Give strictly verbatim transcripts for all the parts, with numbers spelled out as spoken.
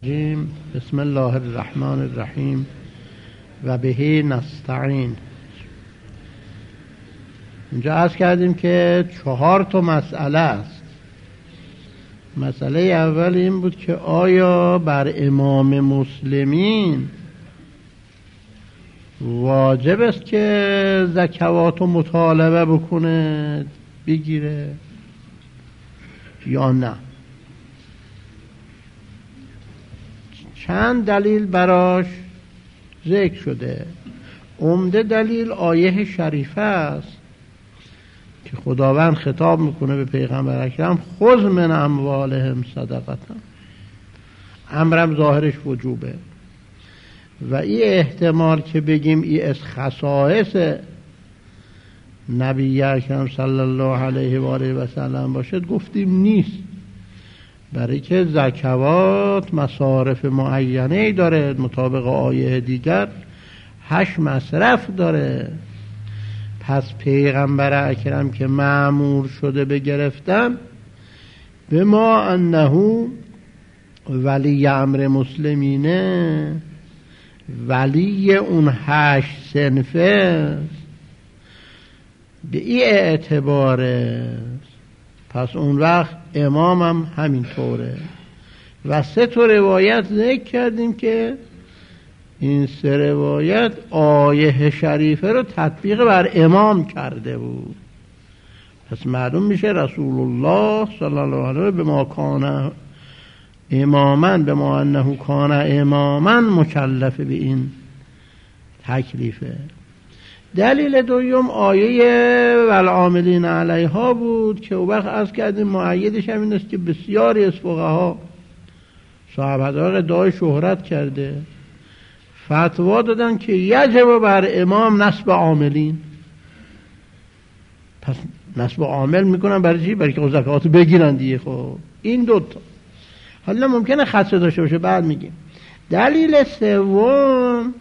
بسم الله الرحمن الرحیم و بهی نستعین. اینجا عرض کردیم که چهار تا مسئله است. مسئله اول این بود که آیا بر امام مسلمین واجب است که زکوات رو مطالبه بکنه بگیره یا نه؟ چند دلیل براش ذکر شده. عمده دلیل آیه شریفه است که خداوند خطاب میکنه به پیغمبر اکرم خذ من اموالهم صدقتا. امرم ظاهرش وجوبه و این احتمال که بگیم این از خصائص نبی اکرم صلی الله علیه و آله و سلم باشد گفتیم نیست، برای که زکوات مصارف معینه داره، مطابق آیه دیگر هشت مصرف داره. پس پیغمبر اکرم که مأمور شده به گرفتن به ما انه ولی امر مسلمینه، ولی اون هشت صنفه، به این اعتباره. پس اون وقت امام هم همین طوره. و سه تا روایت ذکر کردیم که این سه روایت آیه شریفه رو تطبیق بر امام کرده بود. پس معلوم میشه رسول الله صلی الله علیه و به ما کان اماما به ما انه کان اماما مکلف به این تکلیفه. دلیل دوم آیه والعاملین علیها بود که او وقت از کردیم معیدش همین است که بسیاری از فقها صاحب حقایق دعای شهرت کرده فتوا دادن که یجب بر امام نصب عاملین. پس نصب عامل میکنن برای چی؟ برای که زکات بگیرن دیگه. خب این دوتا حالا ممکنه خاصه داشته باشه، بعد میگیم. دلیل سوم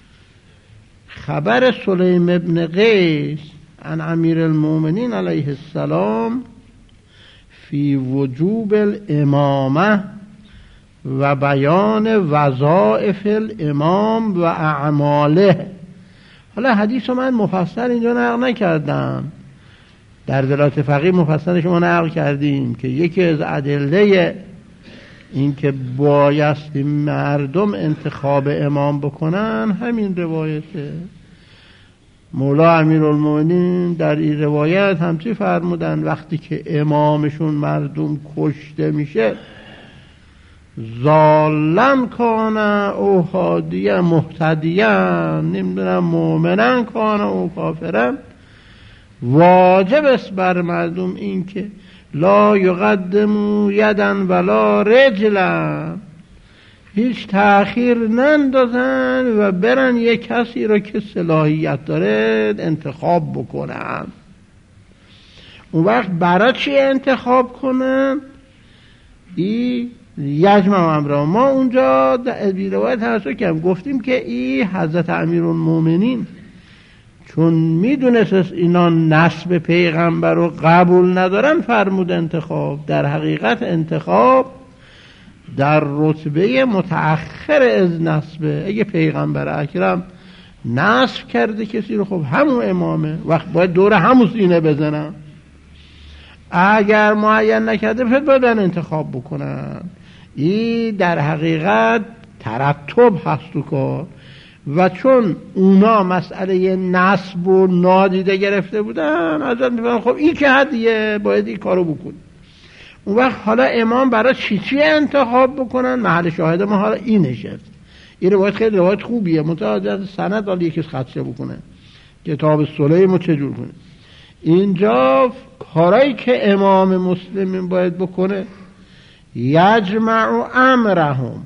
خبر سلیم ابن قیس عن امیر المؤمنین علیه السلام فی وجوب الامامه و بیان وظائف الامام و اعماله. حالا حدیث رو من مفصل اینجا نقل نکردم، در ولایت فقیه مفصل شما نقل کردیم که یکی از ادله این که بایستی مردم انتخاب امام بکنن همین روایته. مولا امیرالمومنین در این روایت همچی فرمودن وقتی که امامشون مردم کشته میشه ظالم کانه او هادیه محتدیه، نمیدونم مؤمنن کانه او کافرن، واجب است بر مردم این که لا یقدمو یدن ولا رجلا، هیچ تأخیر نندازن و برن یک کسی را که صلاحیت داره انتخاب بکنن. اون وقت برای چی انتخاب کنن؟ ای یجمع امرا. ما اونجا در روایت تحصیل کردیم گفتیم که ای حضرت امیرالمومنین چون میدونست اینا نسب پیغمبر رو قبول ندارن فرمود انتخاب. در حقیقت انتخاب در رتبه متأخر از نسبه. اگه پیغمبر اکرم نسب کرده کسی رو خب همون امامه، وقت باید دور همون سینه بزنن. اگر معین نکرده باید انتخاب بکنن. این در حقیقت ترتب هست تو کار. و چون اونا مسئله نسب و نادیده گرفته بودن حضرت میفرمایند خب این که هدیه باید این کارو بکن. اون وقت حالا امام برای چی چی انتخاب بکنن؟ محل شاهد ما حالا این نشست. این روایت خیلی روایت خوبیه، متعدد سند حالا یکیش خدشه بکنه کتاب سلیم چجور کنه. اینجا کارایی که امام مسلمین باید بکنه یجمع امرهم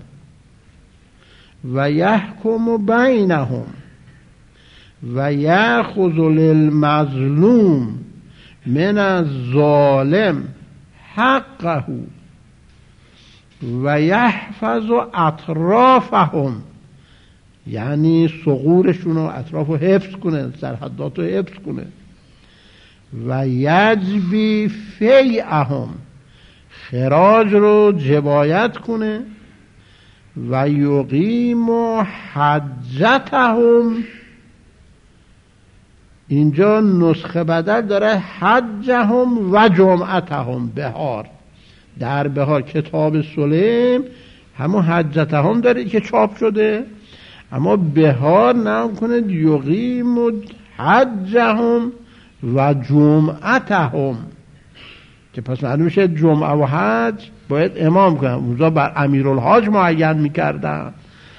و یحکم بینهم و یأخذ للمظلوم من الظالم حقه و یحفظ اطرافهم، یعنی ثغورشون و اطراف رو حفظ کنه، سرحدات رو حفظ کنه. و یجبی فیعهم، خراج رو جبایت کنه. و یقیم حجتهم. اینجا نسخه بدل داره حجهم و جمعتهم. بهار، در بهار کتاب سلیم همون حجتهم داره که چاپ شده، اما بهار نام کنه یقیم حجهم و جمعتهم، که پس معلوم میشه جمعه و حج باید امام کنن. اونجا بر امیرالحاج معین میکردن.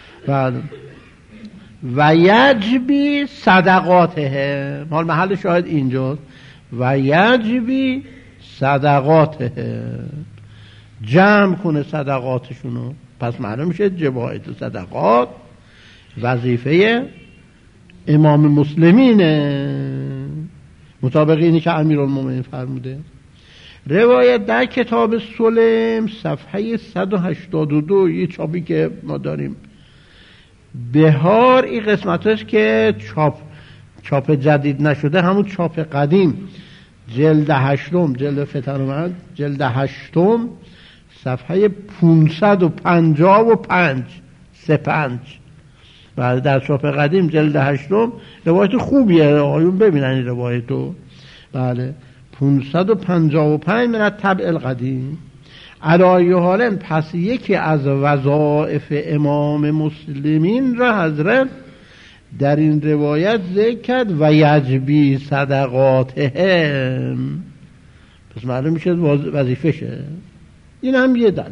و یجبی صدقاته، حال محل شاهد اینجاست. و یجبی صدقاته، جمع کنه صدقاتشونو. پس معلوم میشه جبایت صدقات وظیفه امام مسلمینه، مطابق اینی که امیرالمومنین فرموده. روایت در کتاب سلم صفحه صد و هشتاد و دو، یه چاپی که ما داریم بهار، این قسمتش که چاپ چاپ جدید نشده، همون چاپ قدیم، جلد هشتم، جلد فتنومند جلد هشتم صفحه پانصد و پنجاه و پنج سه پنج. بعد در چاپ قدیم جلد هشتم روایت خوبیه، آیون ببینن این روایتو. بله پانصد و پنجاه و پنج من طبع القدیم. علایه حالا پس یکی از وظایف امام مسلمین را حضرت در این روایت ذکر کرد و یجبی صدقاتهم. پس معلوم میشه وظیفشه. این هم یه دلیل.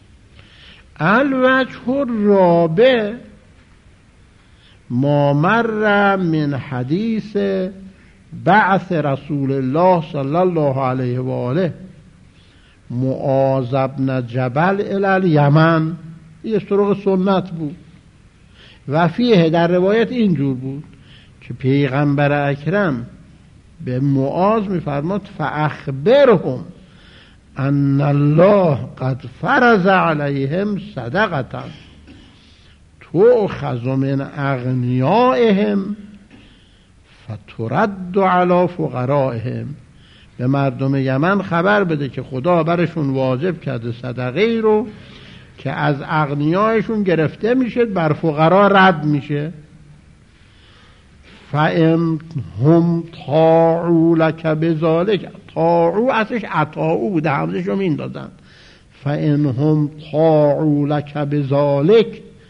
الوجه الرابع ما مر من حدیث بعث رسول الله صلی الله علیه و آله معاذ بن جبل الی الیمن. این طرق سنت بود. و فیه، در روایت اینجور بود که پیغمبر اکرم به معاذ میفرماد فاخبرهم ان الله قد فرض علیهم صدقه تؤخذ من اغنیائهم فترد علی فقرائهم. به مردم یمن خبر بده که خدا برشون واجب کرده صدقه ای رو که از اغنیایشون گرفته میشه، بر فقرا رد میشه. فَإِنْ هُمْ طَاعُوا لَكَ بِذَلِكَ، طاعو اصلش عطاؤو بوده، همزش رو میندازن. فَإِنْ هُمْ طَاعُوا لَكَ بِذَلِكَ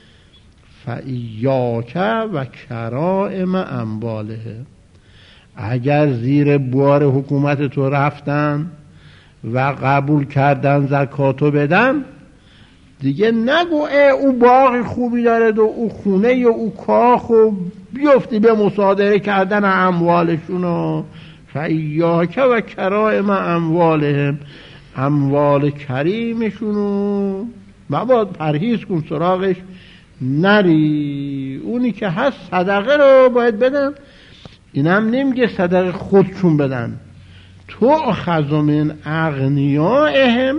فَإِيَّاكَ وَكَرَائِمَ أَمْوَالِهِ. اگر زیر بار حکومت تو رفتن و قبول کردن زکاتو بدن، دیگه نگو اه او باغ خوبی داره و او خونه یا او کاخ و بیفتی به مصادره کردن اموالشونو. فیاک و کرائم اموالهم، اموال کریمشونو مباد پرهیز کن، سراغش نری. اونی که هست صدقه رو باید بدن. اینم نمیگه صدقه خودشون بدن. تو اخذ من اغنیائهم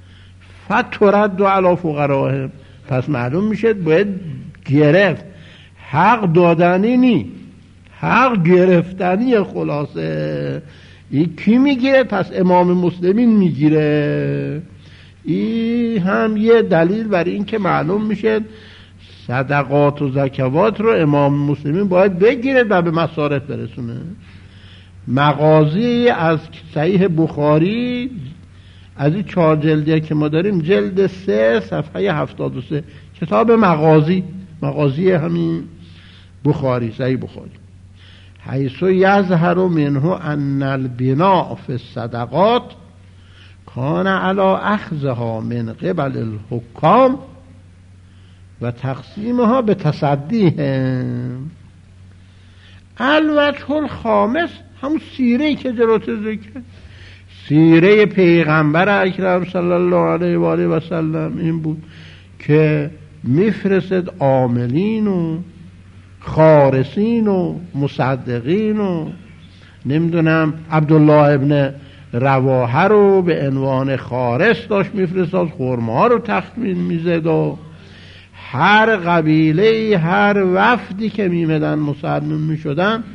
فترد علی فقرائهم. پس معلوم میشه باید گرفت. حق دادنی نی، حق گرفتنی. خلاصه این کی میگیره؟ پس امام مسلمین میگیره. این هم یه دلیل برای این که معلوم میشه صدقات و زکوات رو امام مسلمین باید بگیره و به مصارف برسونه. مغازی از صحیح بخاری از این چهار جلدیه که ما داریم، جلد سه صفحه هفتاد و سه، کتاب مغازی، مغازی همین بخاری، صحیح بخاری. حیث یظهر منه ان البناء فی الصدقات کان علی اخذها من قبل الحکام و تقسیمها به تصدیهم. الوجه الخامس همون سیره که جلوت ذکر، سیره پیغمبر اکرم صلی الله علیه و آله و سلم این بود که میفرستد عاملین و خارسین و مصدقین و نمیدونم عبدالله ابن رواحه رو به عنوان خارس داشت میفرستاد، خرما رو تخمین میزد و هر قبیله، هر وفدی که میمدن مسلمان میشدن،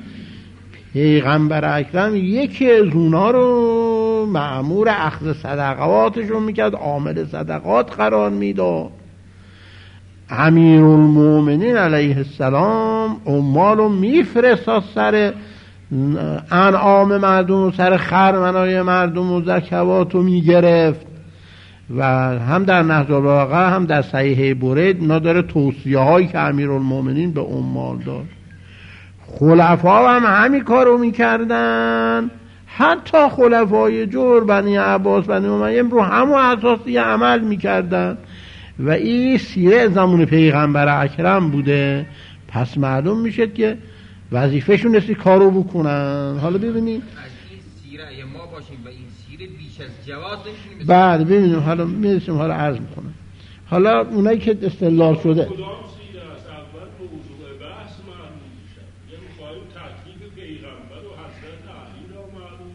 پیغمبر اکرم یکی از اونا رو مأمور اخذ صدقاتشون میکرد، عامل صدقات قرار میداد. امیرالمومنین علیه السلام عمالو میفرستاد سر انعام مردم و سر خرمنای مردم و زکواتو میگرفت و هم در نهج البلاغه هم در صحیح برید اینا داره توصیه هایی که امیرالمومنین به عمال داد. خلفا هم همین کارو میکردن، حتی خلفای جور بنی عباس بنی امیه رو همون اساسی عمل میکردن و این سیره زمان پیغمبر اکرم بوده. پس معلوم میشه که وظیفهشون است کارو بکنن. حالا ببینید از این سیره ما باشیم و این سیره بیش از جواز نمیتونیم. بعد ببینیم حالا میرسیم حالا عرض میکنم. حالا اونایی که استدلال شده کدام سیره است اول موضوع بحث معلوم میشه. یه میخوایم تکلیف پیغمبر و حضرت علی را معلوم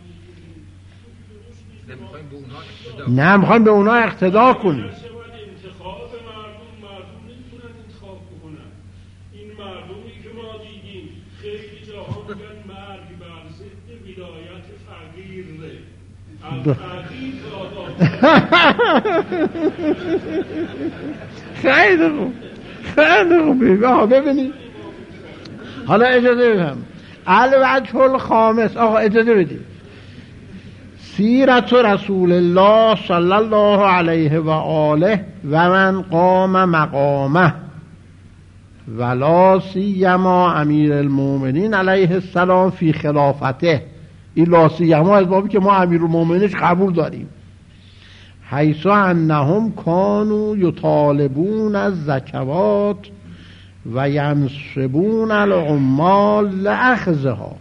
نمیخوایم به اونا اقتدا نه میخوایم به اونا اقتدا کنیم. انتخاب مردم مردم نمیتونن انتخاب بکنن. این مردمی که ما دیدیم خیلی جاها میگن مرگ بر ضد ولایت فقیر ره از فقیر خیلی خوب خیلی خوب. آقا ببینید حالا اجازه بدم الوجه الخامس. آقا اجازه بدید. سیرت رسول الله صلی الله علیه و آله و من قام مقامه ولا سیما امیر المومنین علیه السلام فی خلافته. این لا سیما از بابی که ما امیر المومنینش قبول داریم. حیث انهم کانوا یطالبون از زکوات و ینصبون العمال لاخذها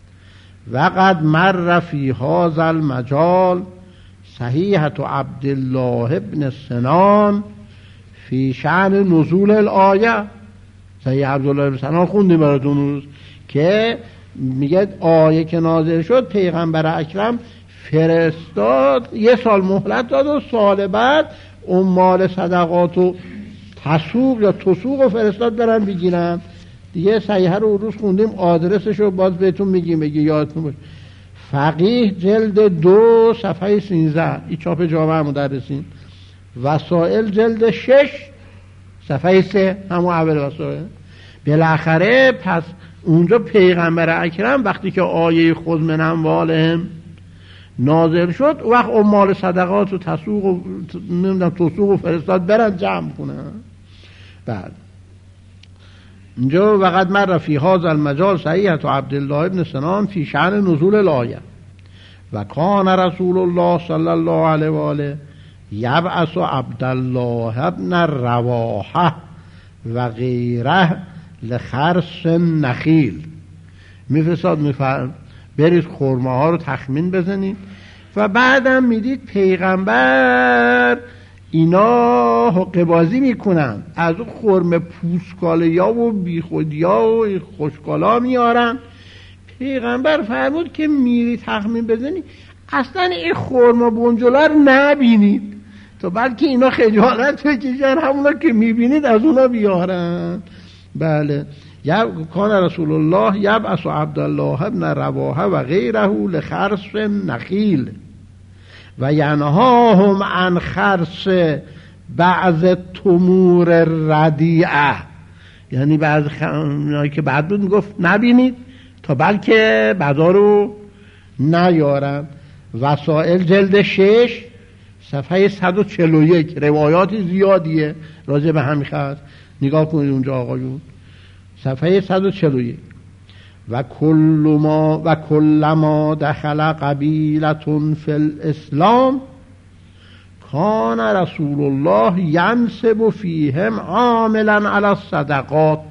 وقد مر فی هذا المجال صحیحة عبدالله ابن سنان فی شأن نزول الآیه. صحیح عبدالله ابن سنان خوندیم براتون روز که میگه آیه که نازل شد پیغمبر اکرم فرستاد یه سال مهلت داد و سال بعد عمال صدقات و تسوق یا تسوق و فرستاد برن بگیرن. دیگه صحیحه رو روز خوندیم، آدرسش رو باز بهتون میگیم بگی یادتون باشه. فقیه جلد دو صفحه سینزده، این چاپ جامعه مدرسین. وسائل جلد شش صفحه سه، همون اول وسائل. بالاخره پس اونجا پیغمبر اکرم وقتی که آیه خذ من اموالهم نازل شد وقت عمال صدقات و تسوق و نمیدونم تسوق و فرستاد برن جمع کنن. بعد اینجا وقد مر فی هذا المجال صحیحة عبدالله ابن سنان فی شأن نزول الآیه و کان رسول الله صلی الله علیه و آله یبعث عبدالله ابن رواحه و غیره لخرس نخیل. میفرستاد میفرد برید خرمه ها رو تخمین بزنید و بعدم میدید پیغمبر اینا حقه بازی میکنن، از اون خرمه پوسکالیا و بیخودیا و خوشکالا میارن. پیغمبر فرمود که میری تخمین بزنی اصلا این خرمه بنجلا رو نبینید تا بلکه اینا خجالت بکشن همونا که میبینید از اونا بیارن. بله. کان رسول الله یبعث عبدالله ابن رواحه و غیره لخرس نخیل و ینهاهم عن خرس بعض تمور ردیعه. یعنی بعض خمنایی که بعد بود میگفت نبینید تا بلکه بعدا رو نیارن. وسائل جلد شش صفحه صد و چهل و یک، روایات زیادیه راجع به همین خط، نگاه کنید اونجا آقایون. صفحه صد و چهل و یک. و کل ما و کل ما دخل قبیلة فی الاسلام کان رسول الله ینصب فیهم عاملا علی الصدقات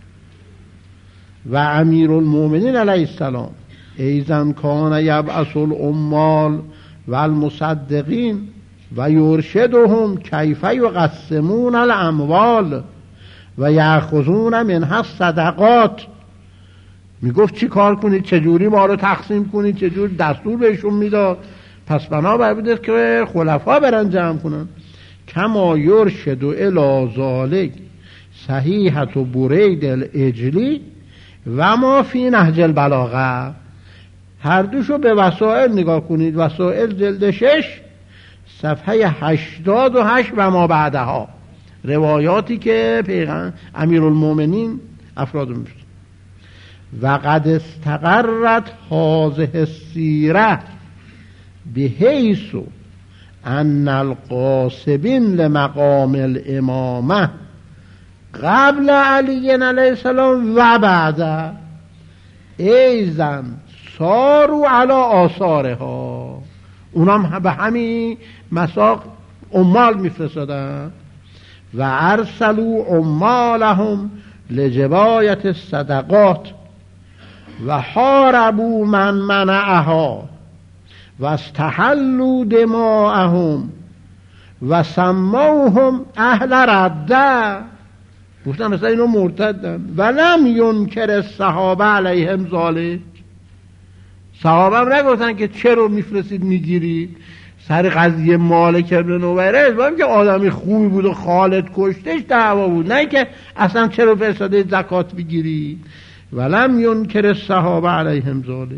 و امیر المؤمنین علیه السلام ایضا کان یبعث العمال و المصدقین و یرشدهم کیف یقسمون الاموال و یأخذون منها الصدقات. میگفت چی کار کنید، چجوری ما رو تقسیم کنید، چجوری دستور بهشون میداد. پس بنابر بوده که خلفا برن جمع کنن. کما یرشد الی ذالک صحیحة برید الاجلی و ما فی نهج البلاغه. هر دوشو به وسائل نگاه کنید. وسائل جلد شش صفحه هشتاد و هشت و ما بعدها. روایاتی که پیغمبر امیرالمومنین افراد میفرستن. و قد استقرت هذه السیره بحیث ان القاسبین لمقام الامامه قبل علی علیه السلام و بعد ایزن سارو علی آثارها، اونم به همین مساق عمال میفرستادن. و ارسلوا عمالهم لجبایت الصدقات و حاربوا من منعها و استحلوا دماءهم و سموهم اهل رده. گفتن مثلا اینو مرتدن. و لم ینکر الصحابه علیهم ذالک، صحابه هم نگفتن که چرا میفرستید میگیرید. سر قضیه مالک ابن نویره با که آدمی خوبی بود و خالد کشتش دعوا بود، نه که اصلا چرا فرستاده زکات بگیرید. ولم ینکر الصحابه علیهم ذالک.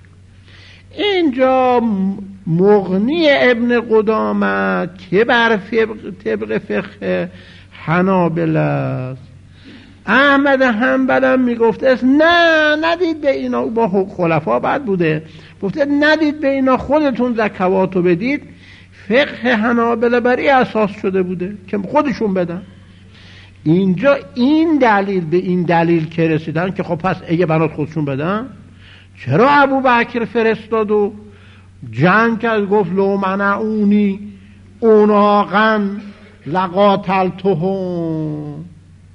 اینجا مغنی ابن قدامه که بر طبق فقه حنابل است. احمد حنبل میگفته است نه ندید به اینا، با خلفا بعد بوده، گفته ندید به اینا، خودتون زکواتو بدید. فقه حنابل بر این اساس شده بوده که خودشون بدن. اینجا این دلیل به این دلیل که رسیدن که خب پس اگه بنات خودشون بدن، چرا ابو بکر فرستاد و جنگ کرد، گفت لو منعونی اوناقا لقاتلتهم.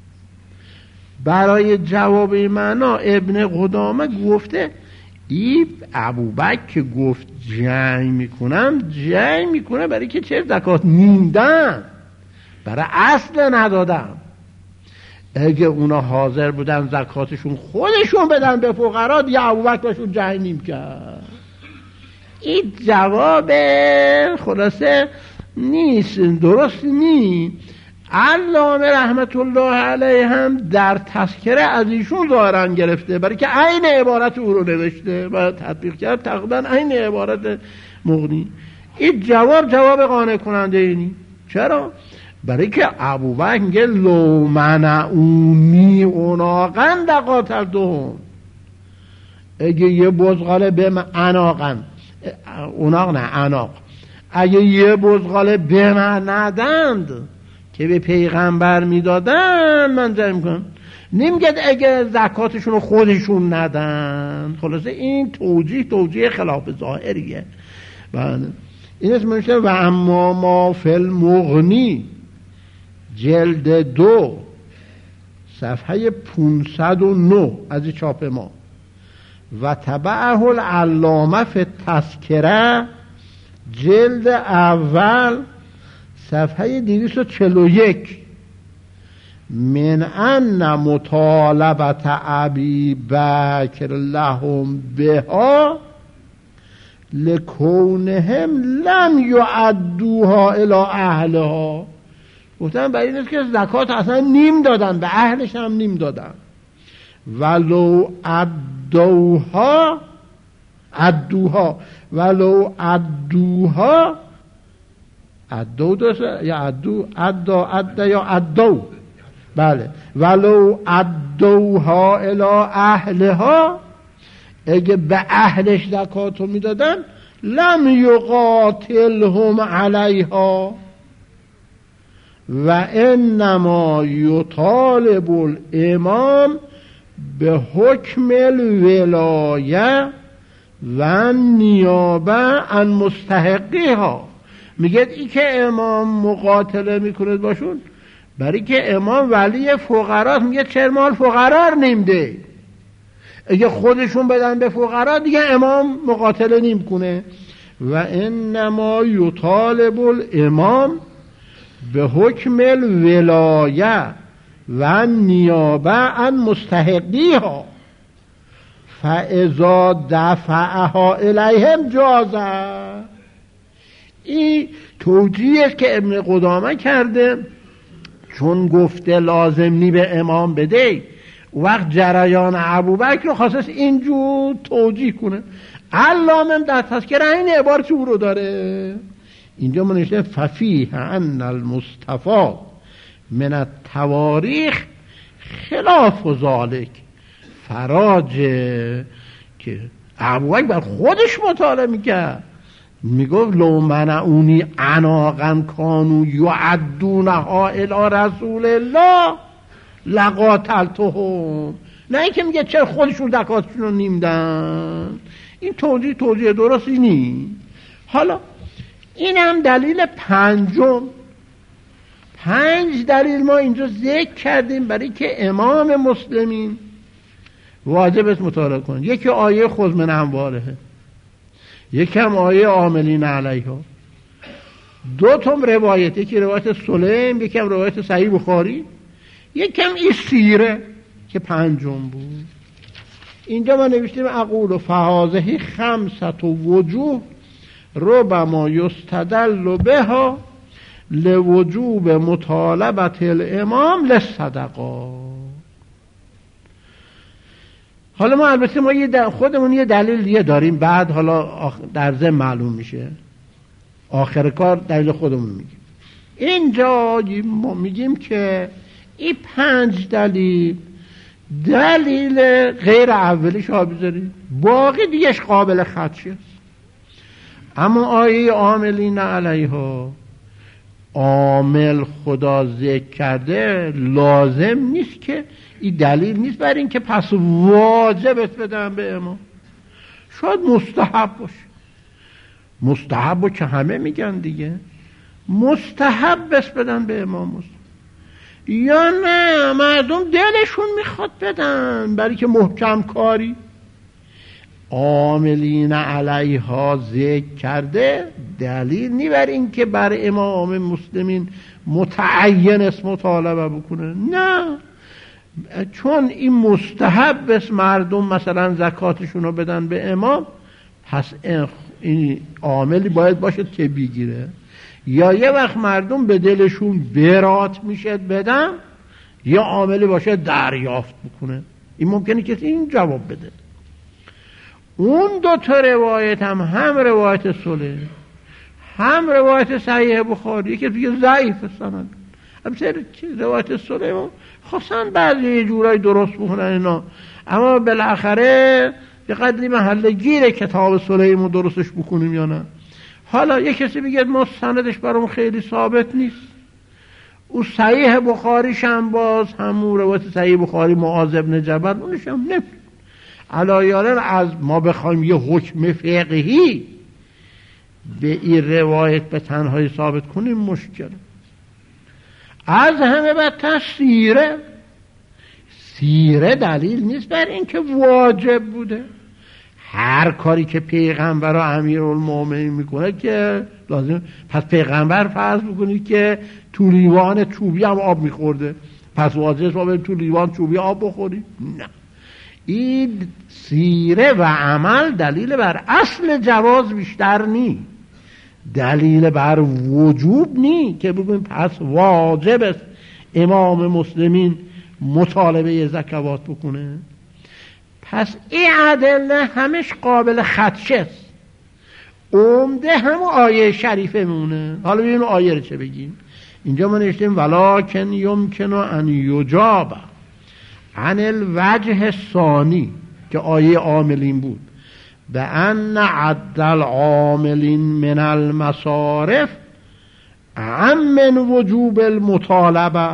برای جواب این معنا ابن قدامه گفته این ابوبکر که گفت جنگ میکنم، جنگ میکنه برای که چه زکات نیندن، برای اصل ندادم. اگه اونا حاضر بودن زکاتشون خودشون بدن به فقرا، دیگه ابوبکر باشون جنگ نیم کرد. این جواب خلاصه نیست، درست نیست. علامه رحمت الله علیه هم در تذکره از ایشون ظاهرا گرفته، برای که عین عبارت او رو نوشته و تطبیق کرد، تقریبا عین عبارت مغنی. این جواب جواب قانع کننده اینی. چرا؟ برای که ابوبکر میگه لو منعونی اوناقن لقاتلتهم. اگه یه بزغاله به من اناقن، اوناق نه اناق، اگه یه بزغاله به من ندند که به پیغمبر میدادن من جمع میکنم. نمیگه اگه زکاتشون رو خودشون ندن. خلاصه این توجیه توجیه خلاف ظاهریه. بله این اسم میشه و اما ما فی المغنی جلد دو صفحه پانصد و نه از چاپ ما و تبعه العلامه فی التذکره جلد اول صفحه دویست و چهل و یک من ان مطالبت ابی بکر لهم بها لکونهم لم یعدوها الی اهلها. گفتن برای این است که زکات اصلا نیم دادن، به اهلش هم نیم دادن. ولو عدوها عدوها ولو عدوها عدو درسته یا عدو عدا عدا یا عدو، بله ولو عدوها الی اهلها، اگه به اهلش زکاتو میدادن لم یقاتلهم علیها و انما یطالب الامام به حکم الولایه و نیابه عن مستحقیها. میگه ای که امام مقاتله میکنه باشون برای که امام ولی فقراست، میگه چرا مال فقرا نمیده، اگه خودشون بدن به فقرا دیگه امام مقاتله نمیکنه. و انما یطالب الامام به حکم الولایه و نیابه عن مستحقیها فاذا دفعها الیهم جازه. این توجیه است که ابن قدامه کرده، چون گفته لازم نی به امام بده، وقت جریان ابوبکر رو خاصش اینجور توجیه کنه. علامه در تذکره این عبارت او رو داره. اینجا منشه ففیه ان المصطفى من التواریخ خلاف و ذالک، فراجه که ابوبکر بر خودش مطالعه میکرد، میگفت لو منعونی عناقا کانو یعدونها الی رسول الله لقاتلتهم. نه اینکه میگه چرا خودشون زکاتشون رو نمیدن. این توضیح توضیح درستی نیست. حالا این هم دلیل پنجم. پنج دلیل ما اینجا ذکر کردیم برای که امام مسلمین واجب است مطالعه کنند. یکی آیه خذ من اموالهم، یکی هم آیه عاملین علیها، دو تام روایت، یکی روایت سلیم، یکی هم روایت صحیح بخاری، یکی هم این سیره که پنجم بود. اینجا ما نوشتیم اقول فهذه خمسة وجوه ربما یستدل بها لوجوب مطالبه الامام للصدقات. حالا ما البته ما یه خودمون یه دلیل دیگه داریم، بعد حالا در ضمن معلوم میشه، آخر کار دلیل خودمون میگیم. اینجا ما میگیم که این پنج دلیل دلیل غیر اولیش ها بذاریم، باقی دیگهش قابل خدشه است. اما آیه عاملین علیها، عامل خدا ذکر کرده، لازم نیست که این دلیل نیست برای این که پس واجبت بدن به امام. شاید مستحب باشه، مستحب که همه میگن دیگه، مستحب بس بدن به امام مسلم، یا نه مردم دلشون میخواد بدن برای که محکم کاری. عاملین علیها ذکر کرده دلیل نی بر این که بر امام مسلمین متعین اسم مطالبه بکنه، نه، چون این مستحب است مردم مثلا زکاتشون رو بدن به امام، پس این عاملی باید باشه که بگیره. یا یه وقت مردم به دلشون برات میشه بدن، یا عاملی باشه دریافت بکنه. این ممکنه کسی این جواب بده. اون دو تا روایت هم هم روایت صلح هم روایت صحیح بخاری که دیگه ضعیف سند، همچنین روایت صلح خواستن بعضی یه جورای درست بکنن اینا، اما بالاخره یه قدری محل گیره کتاب صلحمون درستش بکنیم یا نه. حالا یه کسی بگه ما سندش برام خیلی ثابت نیست، او صحیح بخاریش هم باز همون روایت صحیح بخاری معاذ بن جبل اونش هم نفت علایالن از ما بخوایم یه حکم فقهی به این روایت به تنهایی ثابت کنیم مشکل. از همه بدتر سیره سیره دلیل نیست بر این که واجب بوده. هر کاری که پیغمبر و امیرالمومنین میکنه که لازم، پس پیغمبر فرض بکنید که تو لیوان چوبی هم آب میخورده، پس واجب ما بریم تو لیوان چوبی آب بخوریم؟ نه. این سیره و عمل دلیل بر اصل جواز بیشتر نی، دلیل بر وجوب نی که بگویم پس واجب است امام مسلمین مطالبه زکوات بکنه. پس این ادله همش قابل خدشه است. عمده هم آیه شریفه مونه. حالا ببینیم آیه رو چه بگیم. اینجا ما نوشتیم ولکن یمکن ان یجاب عن الوجه ثانی که آیه عاملین بود، به ان عد العاملین من المصارف عم من وجوب المطالبه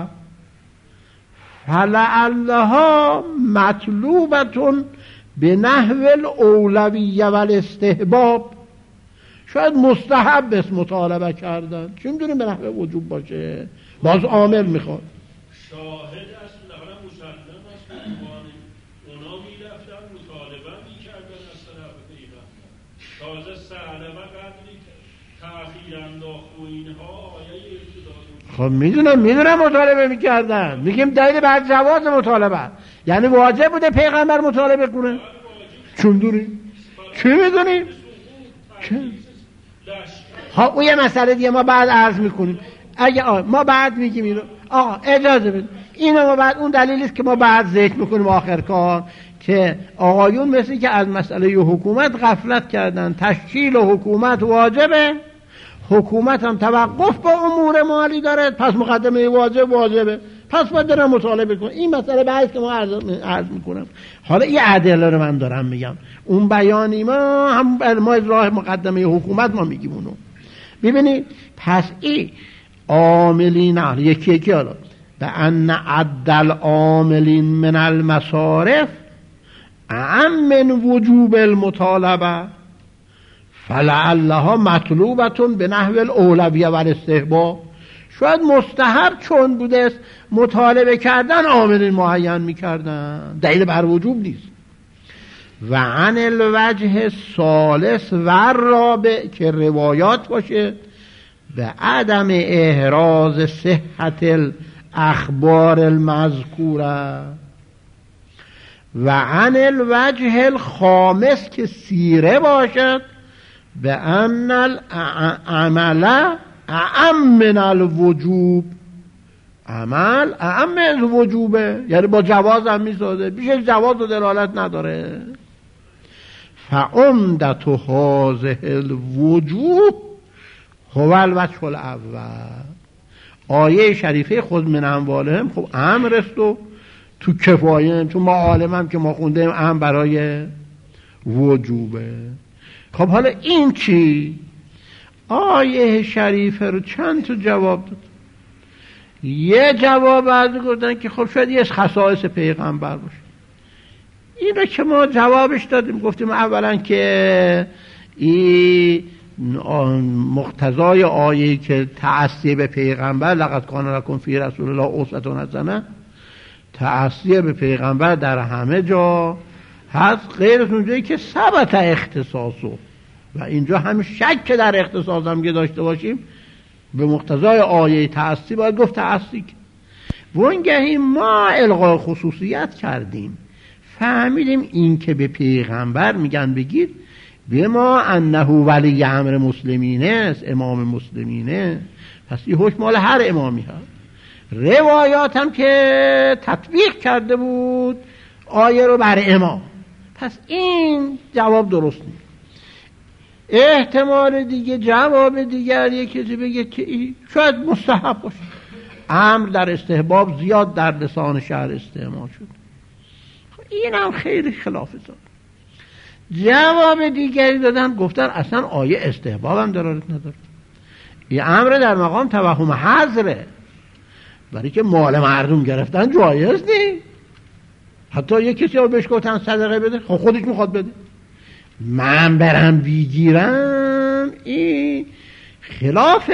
فلعلها مطلوبتون به نحو الاولویه و الاستحباب. شاید مستحب است مطالبه کردن، چون می‌دونیم به نحو وجوب باشه، باز عامل میخواد. شاهد است لحظه مسلم است که اونا میرفتن مطالبه میکردن از طرف پیغمبر، تازه سعلمه قدری تأخیر انداخت و اینها آیه ارتداد. خب میدونم میدونم مطالبه میکردن، میگیم دلیل بر جواز مطالبه، یعنی واجب بوده پیغمبر مطالبه کنه. چون دونیم چی میدونیم چه؟ ها اون یه مسئله دیگه ما بعد عرض میکنیم. اگه آه ما بعد میگیم اینو آقا اجازه بدید اینو ما بعد، اون دلیلی است که ما بعد ذکر میکنیم آخر کار، که آقایون مثل که از مسئله حکومت غفلت کردن. تشکیل حکومت واجبه، حکومت هم توقف با امور مالی داره، پس مقدمه واجب واجبه، پس باید دارم مطالبه کن. این مسئله بحث که ما عرض میکنم. حالا این ادله رو من دارم میگم، اون بیانی ما هم ما از راه مقدمه حکومت ما میگیم اونو. ببینید پس این عاملین یکی یکی حالا به ان عدل عاملین من المصارف اعم من وجوب المطالبه فلعلها مطلوبتون به نحو الاولویه و الاستحباب. شاید مستحب چون بوده است مطالبه کردن عاملین معین میکردن، دلیل بر وجوب نیست. و عن الوجه ثالث و رابع که روایات باشه به عدم احراز صحت الاخبار المذکوره. و عن الوجه الخامس که سیره باشد به ان العمل اعم من الوجوب. عمل اعم من الوجوبه، یعنی با جواز هم میسازه، بیش جواز و دلالت نداره. فعمدت هذه الوجوب هو الوجه الاول. آیه شریفه خود من اموالهم خب امر است و تو کفایه، تو ما عالم هم که ما خوندیم امر برای وجوبه. خب حالا این چی؟ آیه شریفه رو چند تا جواب داد. یه جواب از گفتن که خب شاید یه خصائص پیغمبر باشه. این رو که ما جوابش دادیم، گفتیم اولا که این مقتضای آیه که تعصیه به پیغمبر لقد کان لکم فی رسول الله اسوة حسنه، تعصیه به پیغمبر در همه جا هست غیر از اونجایی که ثبت اختصاصو، و اینجا هم شک در اختصاص هم که داشته باشیم به مقتضای آیه تعصی باید گفت تعصی. وانگهی ما الغای خصوصیت کردیم، فهمیدیم این که به پیغمبر میگن بگید به ما انه ولی امر مسلمینه است، امام مسلمینه، پس این حکم مال هر امامی هست. روایات هم که تطبیق کرده بود آیه رو بر امام، پس این جواب درست نیست. احتمال دیگه، جواب دیگر یک کسی بگه که این شاید مستحب باشه. امر در استحباب زیاد در لسان شهر استعمال شد، این هم خیلی خلاف داد. جواب دیگری دادن گفتن اصلا آیه استحباب هم دلالت نداره، این امر در مقام توهم حظره، برای که مال مردم گرفتن جایز نیست. حتی یک کسی رو بهش گفتن صدقه بده، خب خودش میخواد بده، من برم بگیرم، این خلاف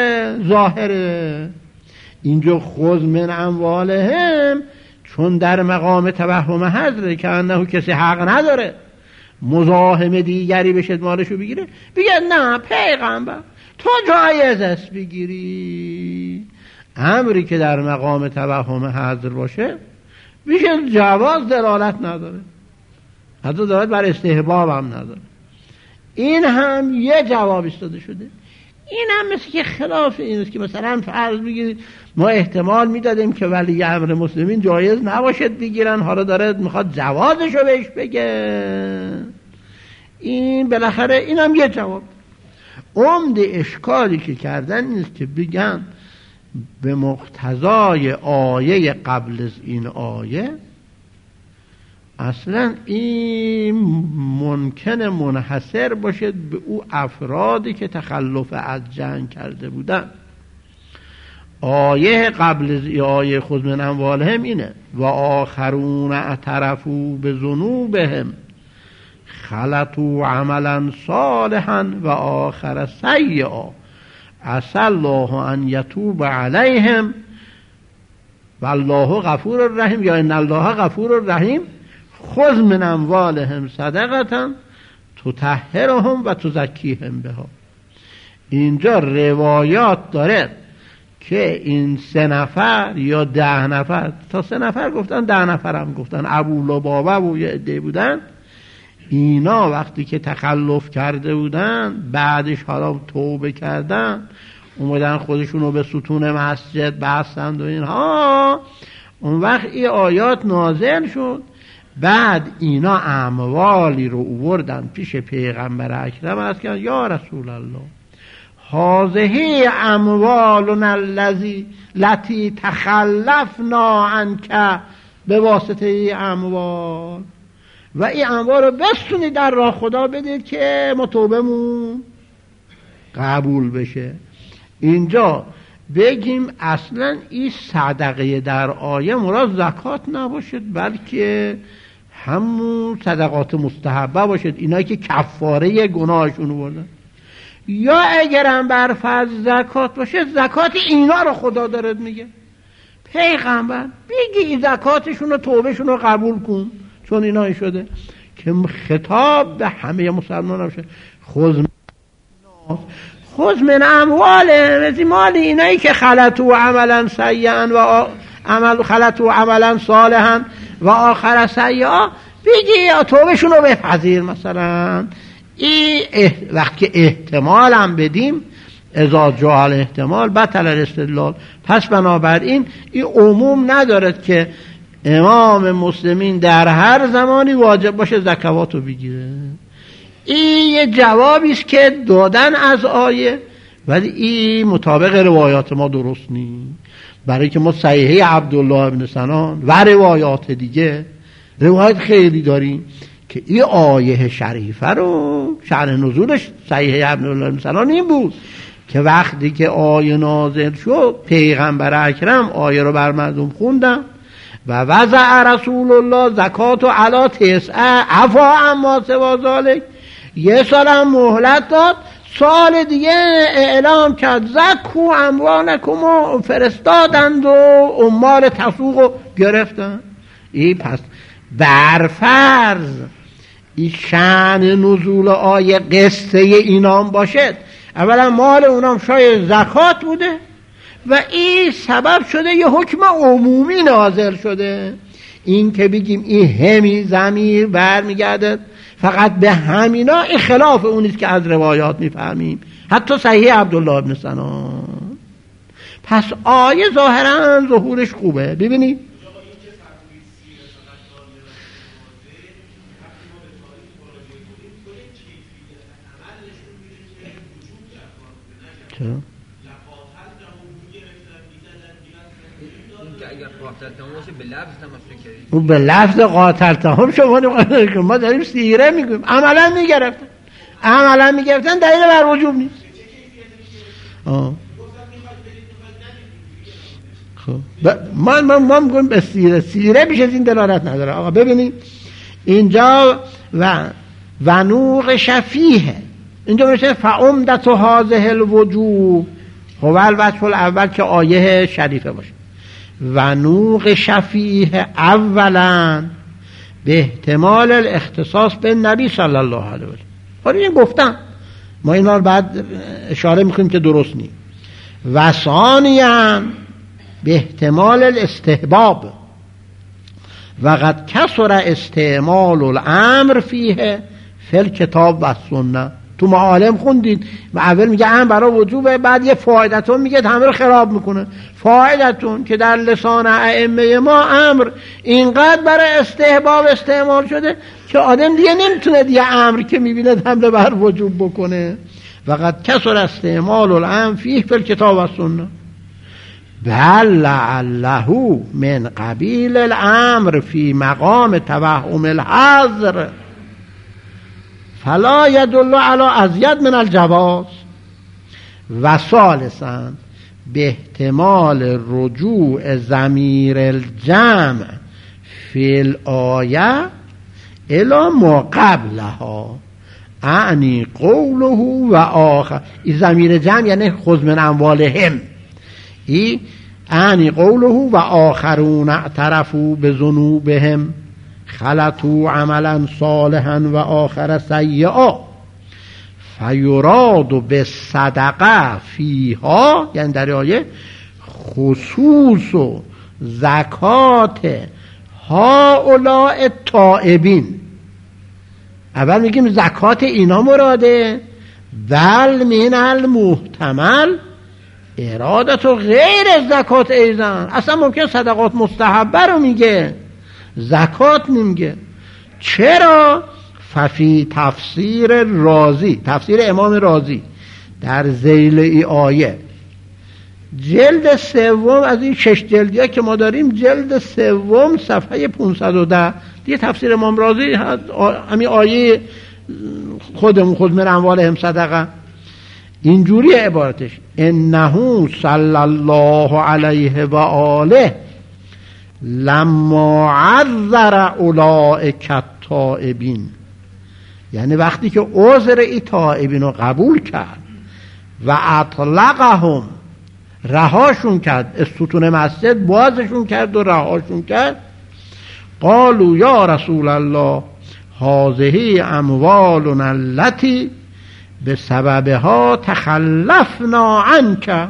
ظاهره. اینجا خذ من اموالهم چون در مقام توهم حضره که انه کسی حق نداره مزاحم دیگری بشه مالشو بگیره، بگه نه پیغمبر تو جایز است بگیری. امری که در مقام توهم حضر باشه بیشه جواز دلالت نداره، حتی دلالت بر استحباب هم نداره. این هم یه جواب استاده شده. این هم مثل که خلاف این است که مثلا فرض بگیرید ما احتمال میدادیم که ولی امر مسلمین جایز نباشد بگیرن، حالا داره میخواد جوازشو بهش بگه. این بالاخره این هم یه جواب. عمد اشکالی که کردن این است که بگن به مقتضای آیه قبل از این آیه اصلا این ممکن منحصر باشد به او افرادی که تخلف از جنگ کرده بودن. آیه قبل از آیه خذ من اموالهم اینه و آخرون اعترفوا بذنوبهم خلطوا عملا صالحا و آخر سیئا عسى الله ان یتوب علیهم والله غفور رحیم یا ان الله غفور رحیم خذ من اموالهم صدقه تطهرهم و تزکیهم بها. اینجا روایات داره که این سه نفر یا ده نفر، تا سه نفر گفتن، ده نفر هم گفتن، ابو لبابه و یه عده بودن، اینا وقتی که تخلف کرده بودن بعدش حالا توبه کردن اومدن خودشونو به ستون مسجد بستند و اینها، اون وقت این آیات نازل شد. بعد اینا اموالی رو اووردن پیش پیغمبر اکرم از که یا رسول الله هذه اموالنا الذی لتی تخلفنا عنک به واسطه این اموال، و این اموال رو بستونید در راه خدا بدید که ما توبهمون قبول بشه. اینجا بگیم اصلا این صدقه در آیه مراد زکات نباشد، بلکه همون صدقات مستحبه باشد، اینایی که کفاره گناهشون بردن. یا اگرم بر فرض زکات باشه، زکات اینا رو خدا دارد میگه. پیغمبر بگی این زکاتشون و توبهشون رو قبول کن، چون اینایی شده که خطاب به همه مسلمان باشه. خذ خذ من اموالهم، مال اینایی که خلطوا عملا سیئا و عمل خلطوا عملا صالحا و آخر سیئا، بگی توبهشون رو بپذیر. مثلا این وقتی که احتمال هم بدیم، اذا جاء الاحتمال بطل الاستدلال، پس بنابراین این عموم ندارد که امام مسلمین در هر زمانی واجب باشه زکوات رو بگیره. این یه جوابی است که دادن از آیه، ولی این مطابق روایات ما درست نیست، برای که ما صحیحه عبدالله بن سنان و روایات دیگه روایت خیلی داریم که این آیه شریفه رو شأن نزولش صحیحه عبدالله بن سنان این بود که وقتی که آیه نازل شد، پیغمبر اکرم آیه رو بر مردم خوندن و وضع رسول الله زکات و علا تسعه عفا اما سوا ذالک، یه سال هم مهلت داد، سال دیگه اعلام کرد زکو اموالکم و فرستادند و اموال تسوق رو گرفتن. این پس برفرض این شأن نزول آیه قصه اینام باشد، اولا مال اونام شاید زکات بوده و این سبب شده یه حکم عمومی نازل شده. این که بگیم این همی ضمیر برمیگرده فقط به همینا، این خلاف اونیست که از روایات میفهمیم، حتی صحیح عبدالله بن سنان. پس آیه ظاهرا ظهورش خوبه. ببینید چرا؟ اون به لفظ قاتلتهم شما نمی‌خواید که ما داریم سیره میگیم، عملا میگرفتن عملا میگرفتن دلیل بر وجوب نیست. آه خب ما ما ما میگیم به سیره، سیره بیش از این دلالت نداره. آقا ببینید اینجا و و نوق شفیه، اینجا میشه فعمدت هذه الوجوه هو الوجه الاول که آیه شریفه باشه. و نوق شفیه اولا به احتمال الاختصاص به نبی صلی الله علیه و سلم. حالا این گفتم ما اینا رو بعد اشاره میکنیم که درست نیست. و ثانیاً به احتمال الاستحباب و قد کثر استعمال الامر فیه فی الکتاب و سنت. تو معالم خوندید و اول میگه امر برای وجوبه، بعد یه فایدتون میگه همه رو خراب میکنه. فایدتون که در لسان ائمه ما امر اینقدر برای استحباب استعمال شده که آدم دیگه نمیتونه دیگه امر که میبینه حمله بر وجوب بکنه. و قد کثر استعمال الامر فیه فی الکتاب و سنت بل لعله من قبیل الامر فی مقام توهم الحظر فلا يدل على ازید من الجواز. و ثالثاً به احتمال رجوع ضمیر الجمع فی الآیه الی ما قبلها، اعنی قوله و آخر. این ضمیر جمع یعنی خذ من اموالهم، این اعنی قوله و آخرون اعترفوا بذنوبهم خلطوا عملا صالحا و آخر سیئا فیراد بالصدقه فیها، یعنی در آیه خصوص و زکات هؤلاء التائبین. اول میگیم زکات اینا مراده، بل من المحتمل ارادت و غیر زکات ایضا. اصلا ممکن صدقات مستحبه رو میگه، زکات نمیگه. چرا؟ ففی تفسیر رازی، تفسیر امام رازی در ذیل ای آیه جلد سوم از این شش جلدی ها که ما داریم، جلد سوم صفحه پانصد و ده دیگه تفسیر امام رازی همین آیه خودمون خود من اموالهم صدقه اینجوری عبارتش: انه صلی الله علیه و آله لما عذر اولئک التائبین، یعنی وقتی که عذر ای تائبین رو قبول کرد و اطلقهم، رهاشون کرد، استوتون مسجد بازشون کرد و رهاشون کرد، قالوا یا رسول الله هذه اموالنا التي بسببها تخلفنا عنك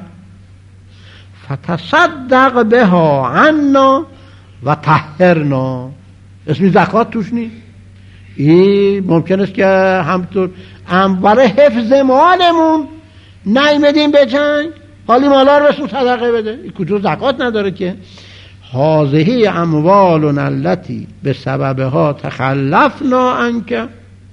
فتصدق بها عنا و طهرنا. اسمی زکات توش نیست. این ممکن است که همطور اموال حفظ مالمون نیمدیم به جنگ، حالی مالا رو بسون صدقه بده، این کجا زکات نداره که. هذه اموالنا التي بسببها تخلفنا عنك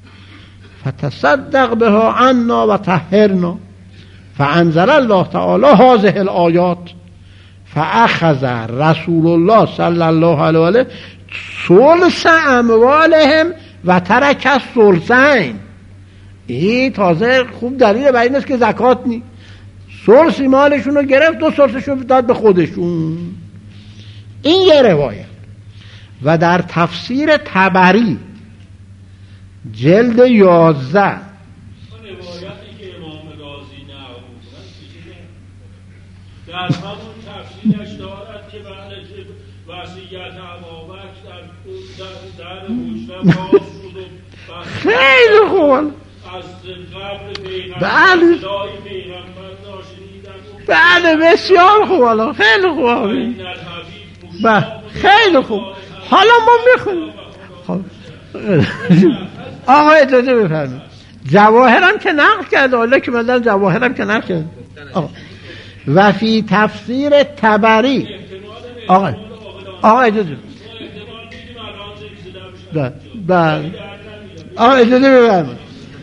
فتصدق بها عنا و طهرنا. فانزل الله تعالی هذه الآیات فاخذ رسول الله صلی الله علیه و آله ثلث اموالهم و ترک الثلثین. این تازه خوب دلیل بر این است که زکات نی. ثلث مالشون رو گرفت، دو ثلثشون داد به خودشون. این یه روایت. و در تفسیر طبری جلد یازده روایتی که امام رازی نقل می‌کنند در همون تفسیرش دارد که بعد که وصیت ابوبکر در در مجرم باز شد و خیلی خوب از قبر پیغمبر بله پیغمبر ناشنیدن. بله بسیار خوب، حالا خیلی خوب، بله خیلی خوب. حالا ما میخونیم. خب آقا اجازه بفرمایید، جواهرم که نقل کرده، حالا که مثلا جواهرم که نقل کرده. و فی تفسیر طبری آقا آقا اجازه بله بله آقا اجازه بفرمایید.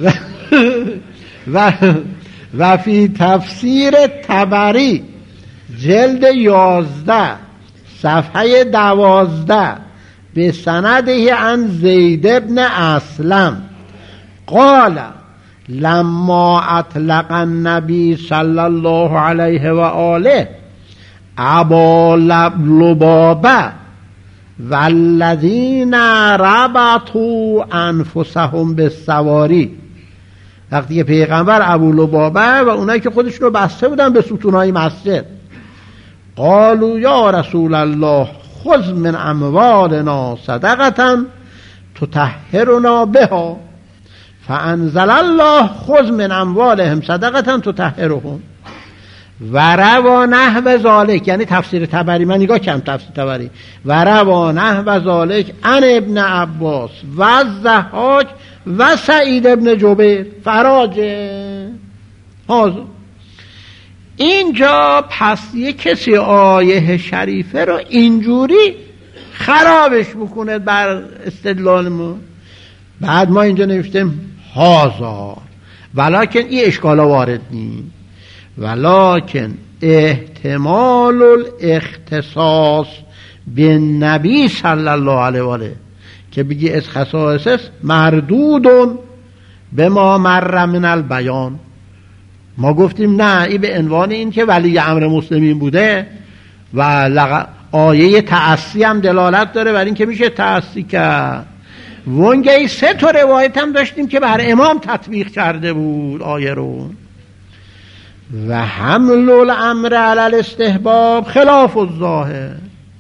و و فی تفسیر طبری جلد یازده صفحه دوازده به سنده عن زید ابن اسلم قال لما اطلق النبی صلی الله علیه و آله ابا لبابه والذین ربطوا انفسهم بالسواری، وقتی که پیغمبر ابو لبابه و اونایی که خودشون رو بسته بودن به ستونهای مسجد، قالوا یا رسول الله خذ من اموالنا صدقة تطهرنا بها فانزل الله خذ من اموالهم صدقة تطهرهم. و روا نحو ذالک، یعنی تفسیر طبری، من نگاه کردم تفسیر طبری، و روا نحو ذالک عن ابن عباس و ضحاک و سعید ابن جبیر فراجه. حاضر اینجا پس یه کسی آیه شریفه رو اینجوری خرابش بکنه بر استدلال ما. بعد ما اینجا نوشتیم هازا ولکن این اشکالا وارد نیم، ولکن احتمال الاختصاص به نبی صلی الله علیه و آله که بگی از خصائص مردودون به ما مر من البیان. ما گفتیم نه، این به عنوان این که ولی امر مسلمین بوده و لغ... آیه تعصی هم دلالت داره بر این که میشه تعصی کرد. ونگه سه تا روایت هم داشتیم که بر امام تطبیق کرده بود آیه رو. و حمل الامر علی الاستحباب خلاف الظاهر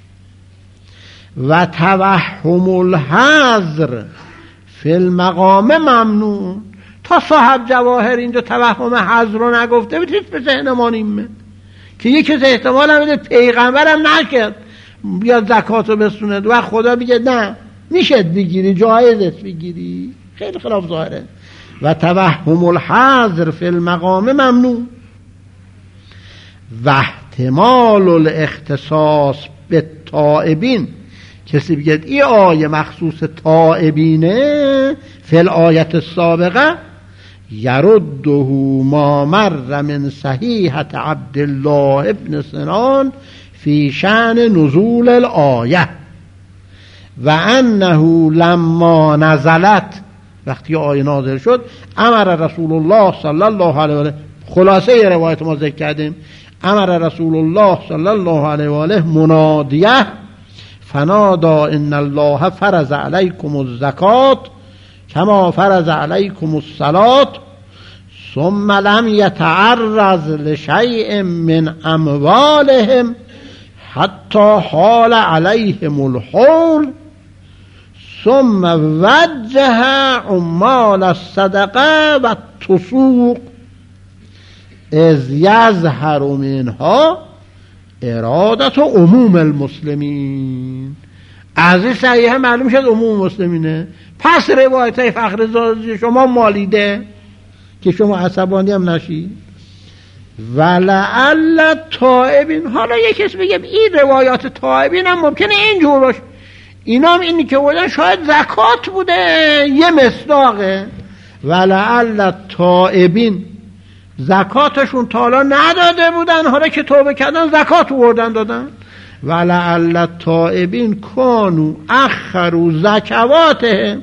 و توهم الحذر فی المقام ممنوع. تا صاحب جواهر اینجا توهم حذر رو نگفته بتید به ذهن ما نیمه که یکی از احتمال هم پیغمبرم نکرد بیاد زکات رو بسونه و خدا بگه نه میشه بگیری، جایزت بگیری، خیلی خلاف ظاهره. و توهم الحذر فی المقام ممنوع و احتمال الاختصاص به تائبین. کسی بگه این آیه مخصوص تائبینه فی الآیت السابقه، یرده ما مر من صحیحة عبدالله ابن سنان فی شأن نزول الآیه و انه لما نزلت، وقتی آیه نازل شد، امر رسول الله صلی الله علیه و آله، خلاصه روایت ما ذکر کردیم، امر رسول الله صلی الله علیه و آله منادیه فنادا ان الله فرض علیکم الزکات کما فرض علیکم الصلاة ثم لم یتعرض لشیء من اموالهم حتی حال علیهم الحول ثم وجه عمال الصدقه و التسوق اذ یظهر منها ارادت عموم المسلمین. از این صحیحه معلوم شد عموم مسلمینه. پس روایت های فخرزادی شما مالیده که شما عصبانی هم نشید. ولعل تائبین، حالا یک کس بگه این روایات تائبین هم ممکنه اینجور باشه، اینا هم اینی که بودن شاید زکات بوده، یه مصداقه. ولعل تائبین زکاتشون تا حالا نداده بودن، حالا که توبه کردن زکات آوردن دادن. ولعل تائبین کانوا اخروا زکواتهم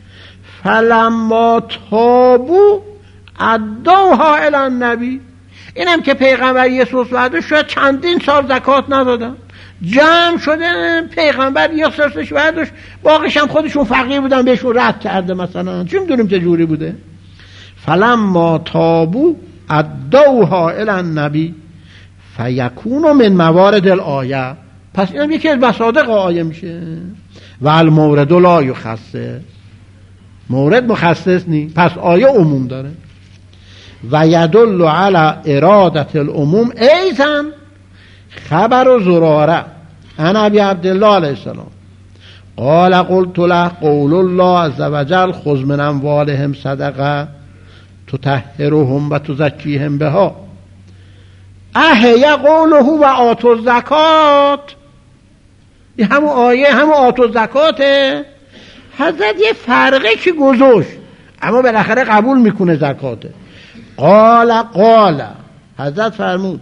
فلما تابوا ادوها الی النبی. اینم که پیغمبر یه سوسوده شد چندین سال زکات ندادن، جمع شده پیغمبر یه سرسش برداشت، باقیش هم خودشون فقیر بودن بهشون رد کرده مثلا، چون میدونیم چه جوری بوده. فلما تابوا ادوها الی النبی فیکون من موارد الآیه. پس اینم یکی از مصادق آیه میشه. و المورد لا یخصص، مورد مخصص نی، پس آیه عموم داره. و یدل علی ارادت العموم ایضا خبر و زراره عن ابی عبدالله علیه السلام قال قلت له قول الله عز وجل خذ من اموالهم صدقه تطهرهم و تزکیهم بها احی قوله و آتوا الزکات. این همون آیه همون آتوا الزکاته. حضرت یه فرقه که گذاشت اما بالاخره قبول میکنه زکاته. قال قال حضرت فرمود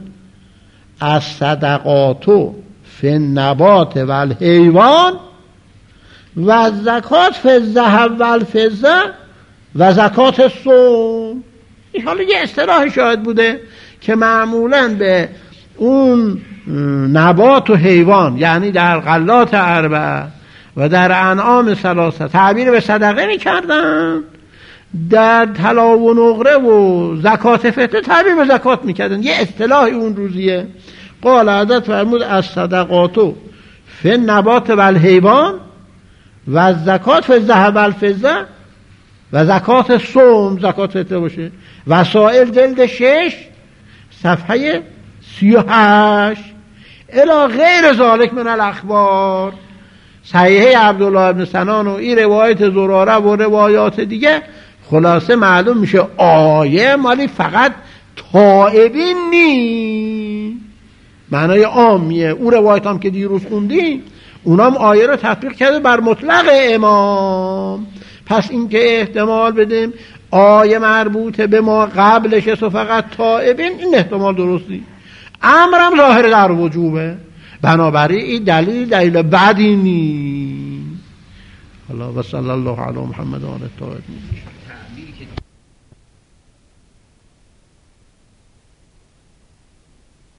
الصدقات فی النبات و الحیوان و الزکات فی الذهب و الفضه و زکات الصوم. این حالا یه اصطلاح شاید بوده که معمولاً به اون نبات و حیوان، یعنی در غلات اربعه و در انعام ثلاثه تعبیر به صدقه میکردن، در طلا و نقره و زکات فطر تعبیر به زکات میکردن. یه اصطلاح اون روزیه. قال حضرت فرمود الصدقات فی النبات و الحیوان و الزکات فی الذهب و الفضه و زکات صوم، زکات فطر باشه. وسائل جلد شش صفحه سی و هشت الی غیر ذالک من الاخبار. صحیحه عبدالله ابن سنان و این روایت زراره و روایات دیگه خلاصه معلوم میشه آیه مالی فقط تائبین نی، معنای عامیه. اون روایت هم که دیروز خوندیم اونام آیه رو تطبیق کرده بر مطلق امام. پس این که احتمال بدیم آیه مربوطه به ما قبلش و فقط تائبین، این احتمال درستی. امرم ظاهر در وجوبه، بنابراین این دلیل دلیل بدی نیست. الله و صلی الله علی محمد و آله الطاهرین.